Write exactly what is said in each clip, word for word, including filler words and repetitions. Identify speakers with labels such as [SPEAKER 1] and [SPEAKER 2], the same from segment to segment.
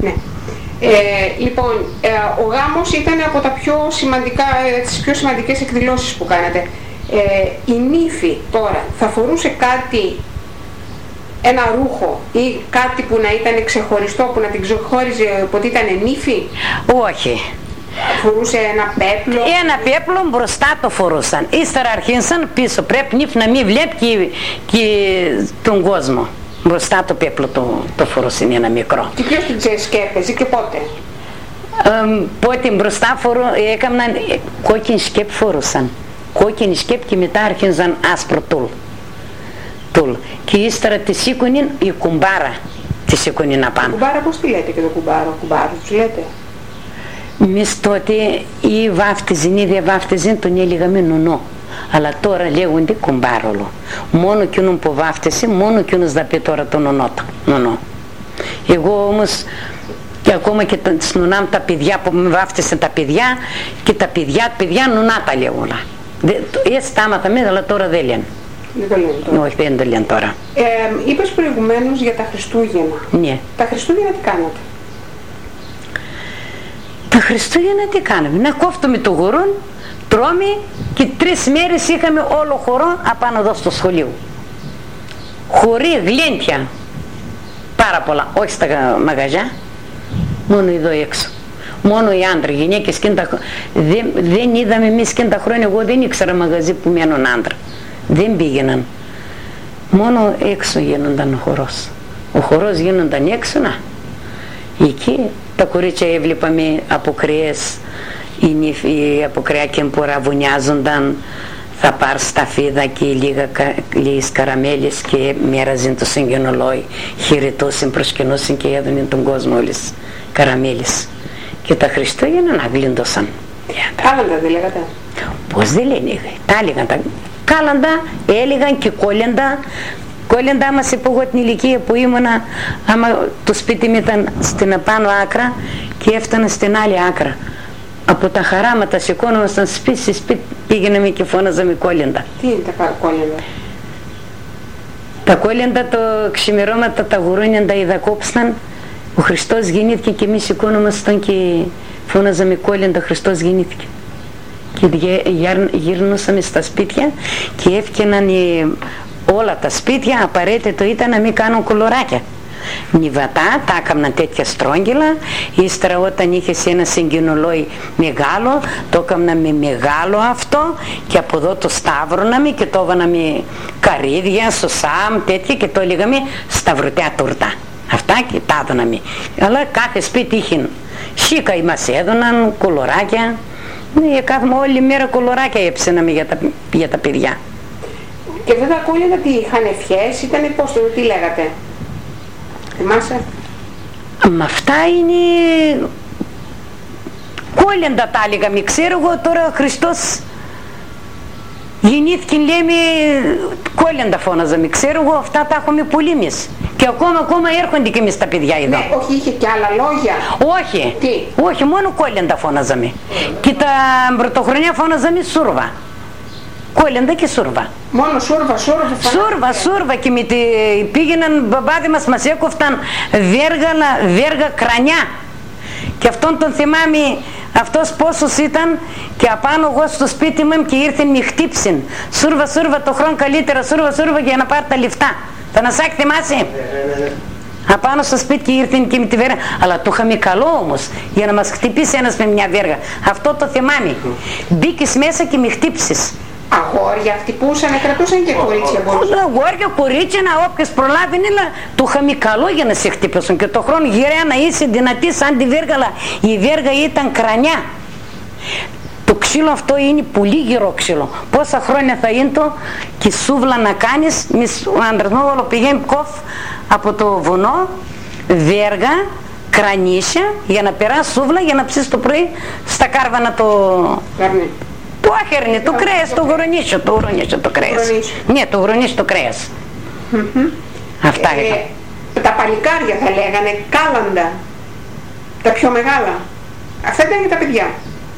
[SPEAKER 1] Ναι. Ε, λοιπόν, ε, ο γάμος ήταν από τα πιο σημαντικά, ε, τις πιο σημαντικές εκδηλώσεις που κάνατε. Ε, η νύφη τώρα θα φορούσε κάτι, ένα ρούχο ή κάτι που να ήταν ξεχωριστό, που να την ξεχώριζε ότι ήταν νύφη?
[SPEAKER 2] Όχι.
[SPEAKER 1] Φορούσε ένα πέπλο?
[SPEAKER 2] Ένα πέπλο μπροστά το φορούσαν. Ύστερα αρχίσαν πίσω. Πρέπει νύφη να μην βλέπει και, και τον κόσμο. Μπροστά το πέπλο το, το φορούσε ένα μικρό.
[SPEAKER 1] Και ποιος την σκέπεζε και πότε?
[SPEAKER 2] Ε, πότε μπροστά φορού, έκαναν κόκκινη σκέπ φορούσαν. Κόκκινη σκέπ και μετά άρχισαν άσπρο τούλ. τούλ. Και ύστερα τη σήκωνε η κουμπάρα. Τη σήκωνε να πάνε.
[SPEAKER 1] Κουμπάρα πώς τη λέτε και το κουμπάρο? Κουμπάρο τους λέτε?
[SPEAKER 2] Εμείς τότε ή βάφτιζαν ή δεν βάφτιζαν τον έλεγαμε νονό. Αλλά τώρα λέγονται κουμπάρολο. Μόνο εκείνον που βάφτισε, μόνο εκείνος θα πει τώρα το νονό. Εγώ όμως και ακόμα και τις νονάμ τα παιδιά που με βάφτισαν τα παιδιά και τα παιδιά, παιδιά νονά τα λέγουν. Έτσι τα άμαθαμε, αλλά τώρα δεν λένε.
[SPEAKER 1] Δεν το λένε τώρα.
[SPEAKER 2] Όχι, δεν το λένε τώρα.
[SPEAKER 1] Ε, είπες προηγουμένως για τα Χριστούγεννα.
[SPEAKER 2] Ναι.
[SPEAKER 1] Τα Χριστούγεννα τι κάνατε?
[SPEAKER 2] Τα Χριστούγεννα τι κάναμε? Να κόφτουμε το γουρούν, τρώμε και τρεις μέρες είχαμε όλο χορό απάνω εδώ στο σχολείο. Χωρί γλέντια. Πάρα πολλά. Όχι στα μαγαζιά. Μόνο εδώ έξω. Μόνο οι άντρες, γυναίκες και τα... δεν, δεν είδαμε εμείς και τα χρόνια. Εγώ δεν ήξερα μαγαζί που μένουν άντρα. Δεν πήγαιναν. Μόνο έξω γίνονταν ο χορός. Ο χορός γίνονταν έξω, να. Εκεί τα κορίτσια έβλεπαμε από κρυές, οι αποκριά κεμπορά βουνιάζονταν, θα πάρει σταφίδα και λίγα, λίγες καραμέλες και μοίραζαν το συγγενολόι, χαιρετούσαν, προσκυνούσαν και έδωναν τον κόσμο όλες καραμέλες. Και τα Χριστούγεννα να γλίντωσαν.
[SPEAKER 1] Κάλαντα δεν λέγατε?
[SPEAKER 2] Πώς δεν λένε, τα έλεγαν τα κάλαντα, έλεγαν και κόλεντα. Κόλεντα άμα σε πω εγώ την ηλικία που ήμουνα, άμα το σπίτι μου ήταν στην απάνω άκρα και έφτανα στην άλλη άκρα. Από τα χαράματα σηκώνομασταν σπίτι σε σπίτι, πήγαιναμε και φώναζαμε κόλεντα.
[SPEAKER 1] Τι είναι τα κόλεντα?
[SPEAKER 2] Τα κόλεντα το ξημερώματα τα γουρούνια τα ειδακόψαν. Ο Χριστός γεννήθηκε και εμείς σηκώνομασταν και φώναζαμε κόλεντα, Χριστός γεννήθηκε. Και γυρνούσαμε στα σπίτια και έφτιαναν οι, όλα τα σπίτια, απαραίτητο ήταν να μην κάνουν κολοράκια. Νιβατά, τα έκαναν τέτοια στρόγγυλα, ύστερα όταν είχες ένα συγκοινολόι μεγάλο, το έκαναν με μεγάλο αυτό και από εδώ το σταύρωναμε και το έβαναμε καρύδια, σωσάμ, τέτοια και το έλεγαμε σταυρωτέα τούρτα. Αυτά και τα έδωναμε. Αλλά κάθε σπίτι είχε σίκα μας έδωναν, κολοράκια. Ναι, κάθομαι όλη μέρα κολοράκια έψαιναμε για τα, για τα παιδιά.
[SPEAKER 1] Και αυτά τα κόλεντα τι είχαν ευχές, ήτανε πώς το, τι λέγατε? Θυμάσαι?
[SPEAKER 2] Μα αυτά είναι κόλεντα τα έλεγαμε. Ξέρω εγώ τώρα ο Χριστός γεννήθηκε, λέμε κόλεντα φώναζαμε. Ξέρω εγώ αυτά τα έχουμε πολύ εμείς. Και ακόμα ακόμα έρχονται και εμείς τα παιδιά εδώ.
[SPEAKER 1] Ναι, όχι, είχε και άλλα λόγια.
[SPEAKER 2] Όχι,
[SPEAKER 1] τι?
[SPEAKER 2] Όχι, μόνο κόλεντα φώναζαμε. Mm. Και τα πρωτοχρονιά φώναζαμε σούρβα. Κόλεντα και σούρβα.
[SPEAKER 1] Μόνο σούρβα, σούρβα.
[SPEAKER 2] Σούρβα, σούρβα και με τη... πήγαιναν μπαμπάδι μας, μας έκοφταν βέργα, βέργα κρανιά. Και αυτόν τον θυμάμαι, αυτός πόσος ήταν και απάνω εγώ στο σπίτι μου και ήρθε με χτύψιν. Σούρβα, σούρβα το χρόνο καλύτερα, σούρβα, σούρβα για να πάρει τα λεφτά. Θα να σάκ θυμάσαι? Απάνω στο σπίτι και ήρθε και με τη βέργα. Αλλά το είχαμε καλό όμως για να μας χτυπήσει ένας με μια βέργα. Αυτό το θυμάμαι. Μπήκες μέσα και με χτύψεις.
[SPEAKER 1] Αγόρια χτυπούσαν, κρατούσαν και κορίτσια μπορούσαν.
[SPEAKER 2] Αγόρια, κορίτσια, να όποιος προλάβει, αλλά το είχαμε καλό για να σε χτύπησουν. Και το χρόνο γυρέα να είσαι δυνατή σαν τη βέργα, αλλά η βέργα ήταν κρανιά. Το ξύλο αυτό είναι πολύ γυρό ξύλο. Πόσα χρόνια θα είναι το και σούβλα να κάνεις, ο άντρας μου όλο πηγαίνει κοφ από το βουνό, βέργα, κρανίσια, για να περάσει σούβλα, για να ψήσει το πρωί στα κάρβανα το...
[SPEAKER 1] Καρνί.
[SPEAKER 2] Το άχερνι, το κρέας, το γουρονίσιο, το γουρονίσιο, το κρέας. Ναι, το γουρονίσιο, το κρέας. Αυτά ήταν.
[SPEAKER 1] Τα παλικάρια θα λέγανε κάλαντα. Τα πιο μεγάλα. Αυτά ήταν για τα παιδιά.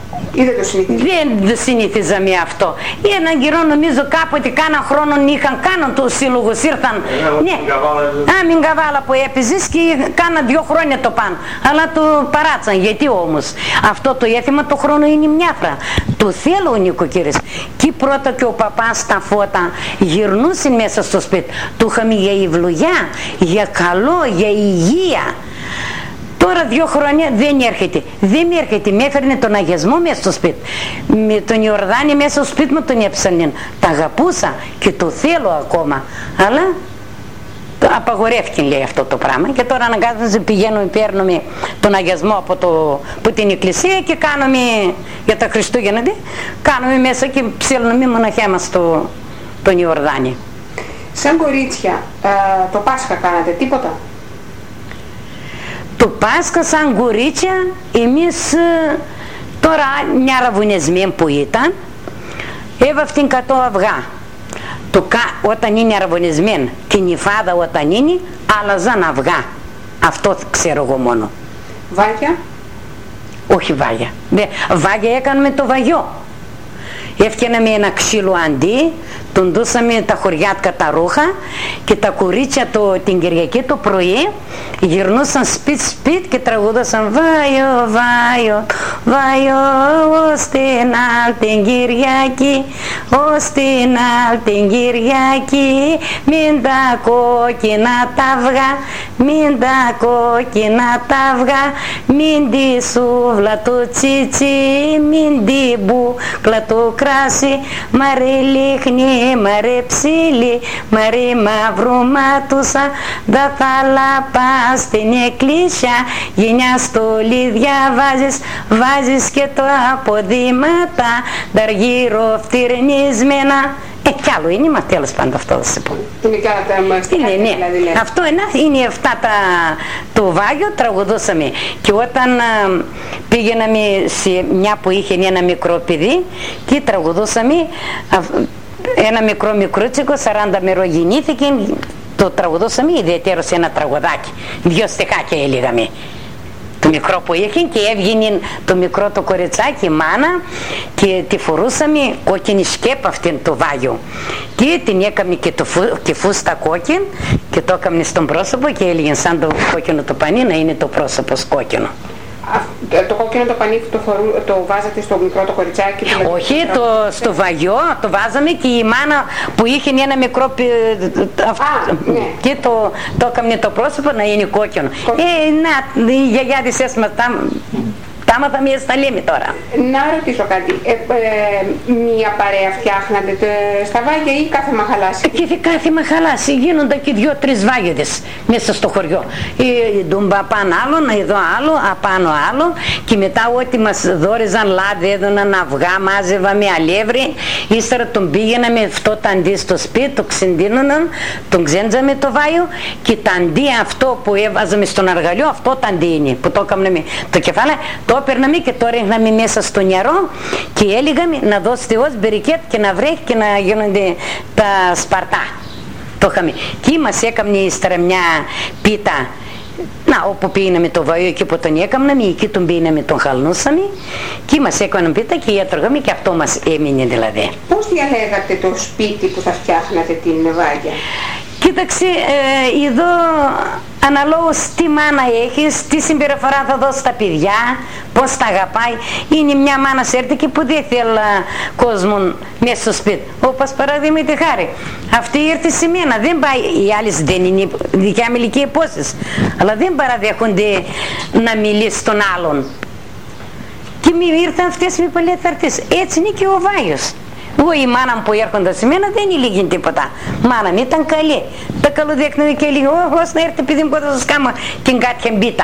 [SPEAKER 1] Ή δεν το συνηθίζαμε?
[SPEAKER 2] Δεν συνηθίζαμε αυτό. Έναν καιρό νομίζω κάποτε κάνα χρόνο είχαν κάναν το σύλλογο, ήρθαν. Ναι, α, μην καβάλα που έπαιζες και κάνα δυο χρόνια το πάνε. Αλλά το παράτσαν. Γιατί όμως αυτό το έθιμα το χρόνο είναι μια φορά. Το θέλω ο νοικοκύρης. Και πρώτα και ο παπάς τα φώτα γυρνούσε μέσα στο σπίτι. Του είχαμε για ευλογιά, για καλό, για υγεία. Τώρα δύο χρόνια δεν έρχεται. Δεν έρχεται. Με έφερνε τον αγιασμό μέσα στο σπίτι. Με τον Ιορδάνη μέσα στο σπίτι μου τον έψανε. Τα αγαπούσα και το θέλω ακόμα. Αλλά απαγορεύτηκε, λέει, αυτό το πράγμα. Και τώρα αναγκάζομαι, πηγαίνουμε, παίρνουμε τον αγιασμό από, το, από την εκκλησία και κάνουμε για τα Χριστούγεννα. Κάνουμε μέσα και ψέλνουμε μοναχιά μας το, τον Ιορδάνη.
[SPEAKER 1] Σαν κορίτσια, ε, το Πάσχα κάνατε τίποτα?
[SPEAKER 2] Το Πάσχα σαν κορίτσια εμείς τώρα μια ραβουνεσμένη που ήταν έβαφτην κατώ αυγά. Το, όταν είναι ραβουνεσμένη, την υφάδα όταν είναι άλλαζαν αυγά. Αυτό ξέρω εγώ μόνο.
[SPEAKER 1] Βάγια?
[SPEAKER 2] Όχι βάγια. Βάγια έκαναμε το βαγιό. Έφτιαναμε ένα ξύλο αντί, τον δώσαμε τα χωριάτκα τα ρούχα και τα κορίτσια το, την Κυριακή το πρωί γυρνούσαν σπίτι σπίτι και τραγουδούσαν «Βάιο, βάιο, βάιο, ως την άλλη την Κυριακή, ως την άλλη την Κυριακή, μην τα κόκκινα τα αυγά, μην τα κόκκινα τα αυγά, μην τη σούβλα το τσίτσι, μην την μπούκλα το κράσι, μαρε λίχνη, μαρε ψήλι, μαρε μαύρου μάτουσα, δα θαλαπά στην εκκλησιά, γενιά στολίδια βάζεις, βάζεις και το αποδήματα, δαργύρω φτυρνισμένα. Ε, κι άλλο είναι, μα τέλος πάντων αυτό θα σε πω.
[SPEAKER 1] Είναι κι άλλα τα μαστικά,
[SPEAKER 2] είναι, ναι. Δηλαδή. Αυτό είναι, είναι αυτά τα, το Βάγιο τραγουδούσαμε. Και όταν α, πήγαιναμε σε μια που είχε ένα μικρό παιδί και τραγουδούσαμε, α, ένα μικρό μικρούτσικο, σαράντα μερό γεννήθηκε, το τραγουδούσαμε ιδιαίτερο σε ένα τραγουδάκι. Δυο στιχάκια έλεγαμε. Το μικρό που είχε και έβγαινε το μικρό το κοριτσάκι, η μάνα, και τη φορούσαμε κόκκινη σκέπα αυτήν το Βάγιο και την έκαμε και, το φου, και φούστα κόκκιν και το έκαμε στον πρόσωπο και έλεγε σαν το κόκκινο το πανί να είναι το πρόσωπο κόκκινο.
[SPEAKER 1] Α, το κόκκινο το πανί το, φορού, το βάζατε στο μικρό το κοριτσάκι? Το
[SPEAKER 2] όχι, το, στο Βαγιό το βάζαμε και η μάνα που είχε ένα μικρό
[SPEAKER 1] Α, ναι.
[SPEAKER 2] και το, το έκαμε το πρόσωπο να είναι κόκκινο. κόκκινο. Ε, να, οι γιαγιάδες έσμας τα μάθα μία στα λέμε τώρα.
[SPEAKER 1] Να ρωτήσω κάτι, ε, ε, μία παρέα φτιάχνατε στα Βάγια ή κάθε μαχαλάση?
[SPEAKER 2] Και κάθε μαχαλάση γίνονταν και δυο-τρεις Βάγιοδες μέσα στο χωριό. Η ντούμπα πάνω άλλο, εδώ άλλο, απάνω άλλο και μετά ό,τι μας δόριζαν λάδι, έδωναν αυγά, μάζευαμε αλεύρι, ύστερα τον πήγαιναμε αυτό ταντί στο σπίτι, το ξεντίνωναν, τον ξέντζαμε το Βάιο και ταντί αυτό που έβαζαμε στον αργαλιό, αυτό ταντί είναι που το έκαναμε το κεφάλι. Το έπαιρναμε και το ρίχναμε μέσα στο νερό και έλεγαμε να δώσει Θεός μπερικέτ και να βρέχει και να γίνονται τα σπαρτά. Το είχαμε. Και μας έκαμε ύστερα μια πίτα, να, όπου πήγαμε το Βαϊό εκεί που τον έκαναμε, εκεί τον πήγαμε τον χαλνούσαμε και μας έκαναν πίτα και έτρωγαμε και αυτό μας έμεινε δηλαδή.
[SPEAKER 1] Πώς διαλέγατε το σπίτι που θα φτιάχνατε την Βάγια?
[SPEAKER 2] Κοίταξε, ε, εδώ αναλόγως τι μάνα έχεις, τι συμπεριφορά θα δώσει στα παιδιά, πώς τα αγαπάει. Είναι μια μάνα σέρτικη που δεν θέλει κόσμο μέσα στο σπίτι. Όπως παραδείγματι χάρη, αυτή ήρθε σε μένα, δεν πάει, οι άλλες δεν είναι δικιά με ηλικία υπόσεις, αλλά δεν παραδέχονται να μιλήσει στον άλλον. Και μου ήρθαν αυτές με πολλές θα έρθεις. Έτσι είναι και ο Βάγιος. Εγώ η μάνα μου που έρχονταν σε μένα δεν έλεγε τίποτα. Μάνα μου ήταν καλή. Τα καλοδέχνανε και έλεγε «Ω, να έρθει παιδί μου που θα σας κάνω την κάποια μπίτα».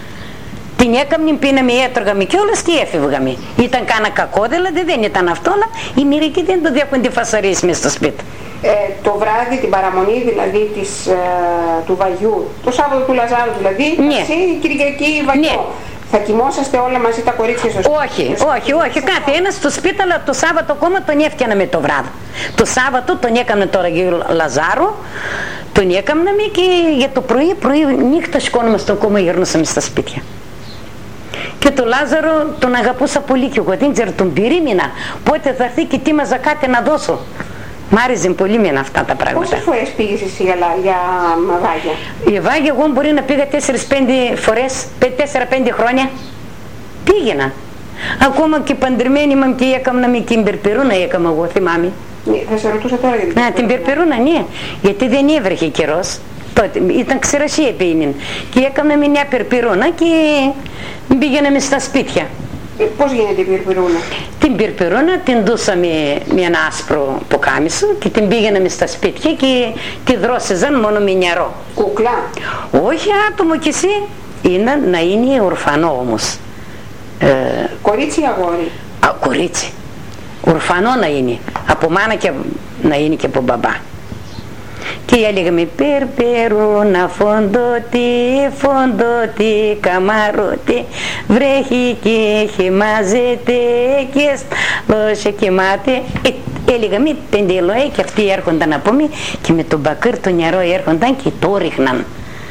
[SPEAKER 2] Την έκαμνε, πίναμε, έτρωγαμε κιόλας και έφευγαμε. Ήταν κάνα κακό, δηλαδή δεν ήταν αυτό, αλλά οι μερικοί δεν το δέχονται φασαρίες μες στο σπίτι.
[SPEAKER 1] Ε, το βράδυ, την παραμονή δηλαδή της, ε, του Βαγιού, το Σάββατο του Λαζάρου δηλαδή,
[SPEAKER 2] ναι.
[SPEAKER 1] Εσύ η Κυριακή Βαγιό. Ναι. Θα κοιμόσαστε όλα μαζί τα κορίτσια στο σπίτι?
[SPEAKER 2] Όχι, όχι, όχι. Κάθε ένα στο σπίτι, αλλά το Σάββατο ακόμα τον έφτιαναμε το βράδυ. Το Σάββατο τον έκαμε τώρα Αγίου Λαζάρου, τον έκαναμε και για το πρωί, πρωί νύχτα σηκώνομαστε ακόμα, γυρνούσαμε στα σπίτια. Και τον Λάζαρο τον αγαπούσα πολύ και εγώ, δεν ξέρω, τον περίμενα πότε θα έρθει και τι μαζα κάτι να δώσω. Μ' άρεσε πολύ με αυτά τα πράγματα.
[SPEAKER 1] Πόσες φορές πήγες εσύ για, για Βάγια?
[SPEAKER 2] Για Βάγια εγώ μπορεί να πήγα τέσσερις πέντε φορές, τέσσερα πέντε χρόνια πήγαινα. Ακόμα και παντρεμένη μου και έκανα με την Περπερούνα, έκανα εγώ, θυμάμαι.
[SPEAKER 1] Ναι, θα σε ρωτούσα τώρα για την Περπερούνα.
[SPEAKER 2] Ναι, την Περπερούνα, ναι, γιατί δεν έβρεχε καιρός. Τότε ήταν ξηρασία πήγαινε. Και έκανα με μια Περπερούνα και πήγαιναμε στα σπίτια.
[SPEAKER 1] Ε, πώς γίνεται η Περπερούνα?
[SPEAKER 2] Την Περπερούνα την δούσαμε με ένα άσπρο ποκάμισο και την πήγαιναμε στα σπίτια και τη δρόσιζαν μόνο με νερό.
[SPEAKER 1] Κούκλα?
[SPEAKER 2] Όχι άτομο κι εσύ. Είναι να είναι ορφανό όμως. Ε,
[SPEAKER 1] κορίτσι ή αγόρι?
[SPEAKER 2] Α, κορίτσι. Ορφανό να είναι. Από μάνα και να είναι και από μπαμπά. Και έλεγαμε Περπερούνα φοντότη, φοντότη, καμαρότη, βρέχει και χυμάζεται και σταλώσε κοιμάται. Ε, έλεγαμε πέντε ελοέ και αυτοί έρχονταν από μη και με τον μπακύρ το νερό έρχονταν και το ρίχναν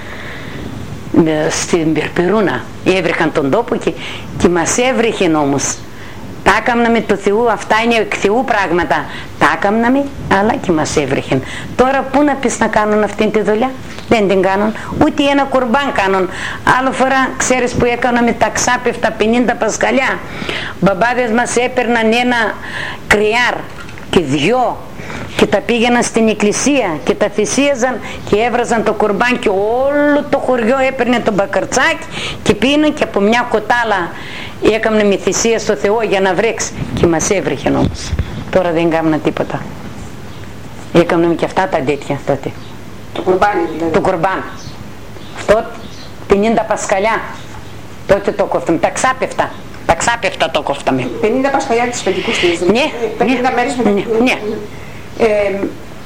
[SPEAKER 2] στην Περπερούνα. Έβρεχαν τον τόπο και, και μας έβρεχε όμως. Τα έκαναμε του Θεού, αυτά είναι εκ Θεού πράγματα. Τα έκαναμε, αλλά και μας έβρεχεν. Τώρα πού να πεις να κάνουν αυτή τη δουλειά? Δεν την κάνουν, ούτε ένα κουρμπάν κάνουν. Άλλο φορά, ξέρεις που έκαναμε τα ξάπευτα πενήντα πασκαλιά. Μπαμπάδες μας έπαιρναν ένα κρυάρ και δυο και τα πήγαιναν στην εκκλησία και τα θυσίαζαν και έβραζαν το κουρμπάν και όλο το χωριό έπαιρνε το μπακαρτσάκι και πήγαιναν και από μια κοτάλα έκαναν με θυσία στο Θεό για να βρέξει και μας έβρεχε όμως. Τώρα δεν κάνουν τίποτα. Έκαναν και αυτά τα τέτοια τότε.
[SPEAKER 1] Το κουρμπάνι δηλαδή.
[SPEAKER 2] Το κουρμπάν. Αυτό πενήντα πασκαλιά. Τότε το κόφταμε. Τα ξάπευτα. Τα ξάπευτα το κόφταμε.
[SPEAKER 1] πενήντα πασκαλιά της Πεντηκοστής.
[SPEAKER 2] Ναι.
[SPEAKER 1] πενήντα ναι. μέρες με
[SPEAKER 2] ναι. ναι.
[SPEAKER 1] Ε,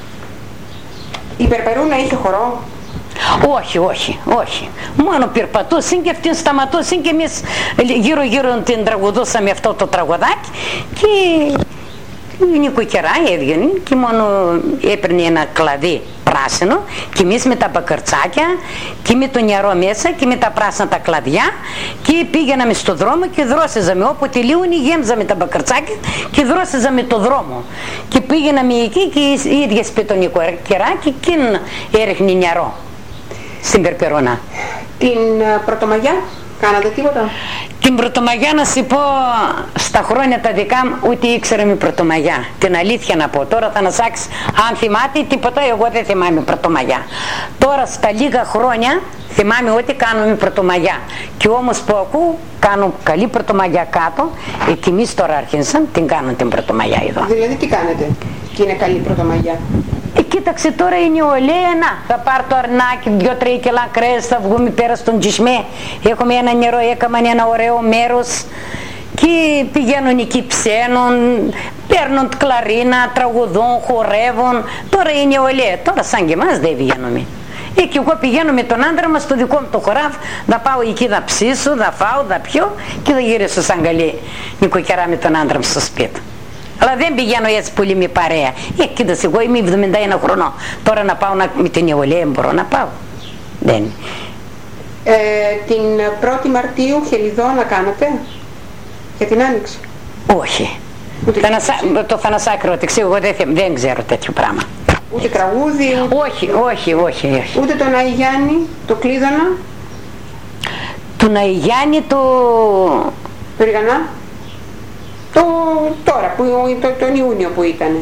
[SPEAKER 1] η Περπερούνα είχε χορό?
[SPEAKER 2] Όχι, όχι, όχι. Μόνο περπατούσαν και αυτήν σταματούσαν και εμείς γύρω γύρω την τραγουδούσαμε αυτό το τραγουδάκι και η νοικοκυρά έβγαινε και μόνο έπαιρνε ένα κλαδί πράσινο και εμείς με τα μπακαρτσάκια και με το νερό μέσα και με τα πράσινα τα κλαδιά και πήγαιναμε στο δρόμο και δρόσιζαμε όποτε λίγο γέμζαμε τα μπακαρτσάκια και δρόσιζαμε το δρόμο και πήγαιναμε εκεί και η ίδια σπίτι το νοικοκυρά και εκείνη έριχνε νερό στην Περπερούνα.
[SPEAKER 1] Την Πρωτομαγιά κάνατε τίποτα?
[SPEAKER 2] Την Πρωτομαγιά να σου πω, στα χρόνια τα δικά μου ούτε ήξερα με Πρωτομαγιά. Την αλήθεια να πω. Τώρα θα ανασάξεις αν θυμάται τίποτα, εγώ δεν θυμάμαι Πρωτομαγιά. Τώρα στα λίγα χρόνια θυμάμαι ότι κάνουμε Πρωτομαγιά. Και όμως που ακούω κάνω καλή Πρωτομαγιά κάτω, και εμείς τώρα άρχισαν την κάνουν την Πρωτομαγιά εδώ.
[SPEAKER 1] Δηλαδή τι κάνετε και είναι καλή Πρωτομαγιά?
[SPEAKER 2] Ε, κοίταξε τώρα η νεολαία, να, θα πάρω το αρνάκι, δυο-τρία κιλά κρέας, θα βγούμε πέρα στον Τζισμέ. Έχουμε ένα νερό, έκαναν ένα ωραίο μέρος και πηγαίνουν εκεί ψένουν, παίρνουν κλαρίνα, τραγουδούν, χορεύουν. Τώρα η νεολαία, τώρα σαν και εμάς δεν βγαίνουμε. Ε, και εγώ πηγαίνω με τον άντρα μας στο δικό μου το χωράφι, θα πάω εκεί να ψήσω, θα φάω, θα πιω και θα γυρίσω σαν καλή νοικοκυρά με τον άντρα μου στο σπίτι. Αλλά δεν πηγαίνω έτσι πολύ με παρέα. Ε, κοίτασε, εγώ είμαι εβδομήντα ένα χρονών. Τώρα να πάω να, με την νεολαία μπορώ να πάω. Δεν.
[SPEAKER 1] Ε, την πρώτη Μαρτίου Χελιδόνα κάνατε για την Άνοιξη?
[SPEAKER 2] Όχι. Θανασά, το Θανασάκρο, εγώ δεν, δεν ξέρω τέτοιο πράγμα.
[SPEAKER 1] Ούτε τραγούδι?
[SPEAKER 2] Όχι, όχι, όχι, όχι.
[SPEAKER 1] Ούτε τον Άι Γιάννη, το Κλείδωνα?
[SPEAKER 2] Τον Άι Γιάννη, το...
[SPEAKER 1] Το Ριγανά? Το, τώρα, που, το, τον Ιούνιο που ήταν.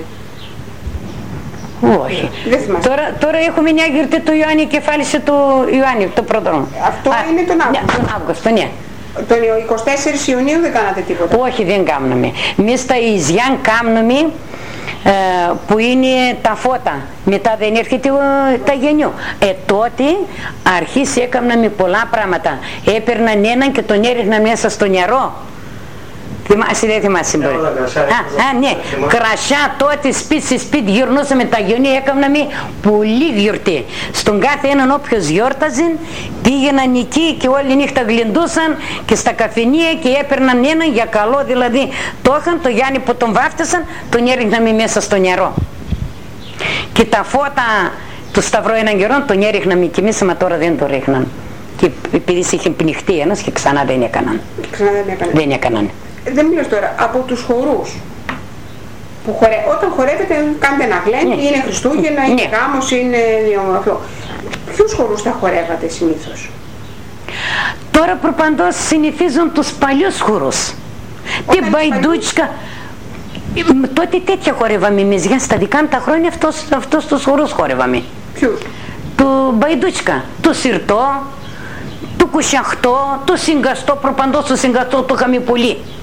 [SPEAKER 2] Όχι.
[SPEAKER 1] Δεν θυμάσαι.
[SPEAKER 2] Τώρα, τώρα έχουμε μια γιορτή του Ιωάννη, κεφάλισε του Ιωάννη, το πρώτο.
[SPEAKER 1] Αυτό Α, είναι τον Αύγουστο.
[SPEAKER 2] Ναι, τον Αύγουστο, ναι.
[SPEAKER 1] Τον εικοστή τέταρτη Ιουνίου δεν κάνατε τίποτα?
[SPEAKER 2] Όχι, δεν κάνουμε. Εμείς τα Ιζιάν κάνουμε ε, που είναι τα φώτα. Μετά δεν έρχεται ε, τα γενιού. Ε, τότε αρχίσει έκαναμε πολλά πράγματα. Έπαιρναν έναν και τον έριχναν μέσα στο νερό. Θυμάσαι, δεν θυμάσαι μπορεί. Α, α, ναι. Κρασιά τότε σπίτι σπίτι γυρνούσαμε τα γιονί, έκαναμε πολύ γιορτή. Στον κάθε έναν όποιος γιόρταζε πήγαιναν εκεί και όλη νύχτα γλεντούσαν και στα καφενεία και έπαιρναν έναν για καλό, δηλαδή το είχαν το Γιάννη που τον βάφτισαν, τον έριχναμε μέσα στο νερό. Και τα φώτα του Σταυρό έναν καιρό τον έριχναμε και εμείς, μα τώρα δεν το ρίχναν. Και επειδή είχε πνιχτεί ένας και ξανά δεν έκαναν.
[SPEAKER 1] Ξανά δεν έκαναν.
[SPEAKER 2] Δεν έκαναν.
[SPEAKER 1] Δεν μιλάς τώρα από τους χορούς. Που χορε... Όταν χορεύετε κάνετε ένα γλέντι, ναι. είναι Χριστούγεννα, ναι. είναι γάμος, είναι αυτό. Ποιους χορούς θα χορεύατε συνήθως?
[SPEAKER 2] Τώρα προπαντός συνηθίζουν τους παλιούς χορούς. Τη Μπαϊντούτσκα. Τότε τέτοια χορεύαμε εμείς, για στα δικά μου τα χρόνια αυτός, αυτός τους χορούς χορεύαμε.
[SPEAKER 1] Ποιους?
[SPEAKER 2] Το Μπαϊντούτσκα, το Σιρτό, το Κουσιαχτό, το Συγκαστό, προπαντός το Συγκαστό το είχαμε πολύ.